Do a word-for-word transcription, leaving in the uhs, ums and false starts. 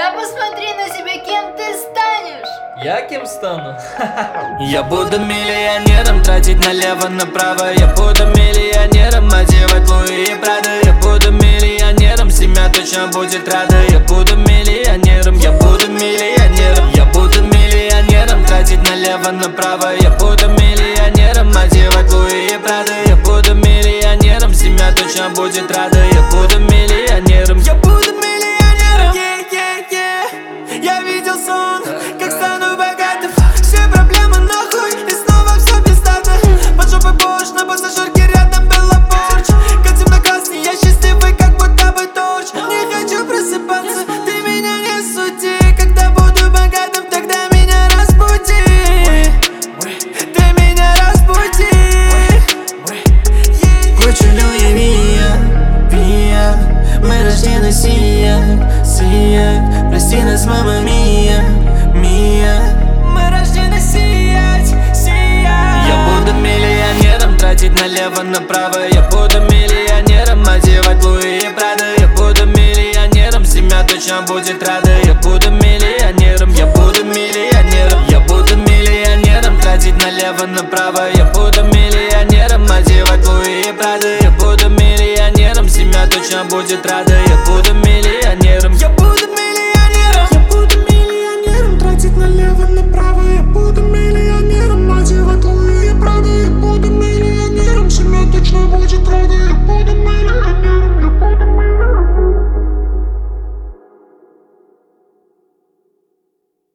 Да посмотри на себя, кем ты станешь. Я кем стану? Я буду миллионером, тратить налево-направо. Я буду миллионером, одевать Луи и Прада. Я буду миллионером, семья точно будет рада. Я буду миллионером, я буду миллионером. Я буду миллионером, тратить налево-направо. Я буду миллионером, одевать Луи и Прада. Я буду миллионером, семья точно будет рада. Я буду миллионером, я буду миллионером. Yeah, yeah, yeah. Я видел сон, как стану богатым. Все проблемы нахуй, и снова все пиздато. Под жопой Bosch, на пассажирке рядом была Порч. Катим на красный, я счастливый, как будто бы торч. Не хочу просыпаться, ты меня не суди. Когда буду богатым, тогда меня разбуди. Ты меня разбуди. Хочу Луи Мия, Мия. Мы рождены сиять, сиять. Прости нас, мама Мия, Мия. Мы рождены сиять, сиять. Я буду миллионером, тратить налево-направо. Я буду миллионером, одевать Луи и Прада. Я буду миллионером, семья точно будет рада. Я буду миллионером, я буду миллионером. Я буду миллионером, тратить налево-направо. Я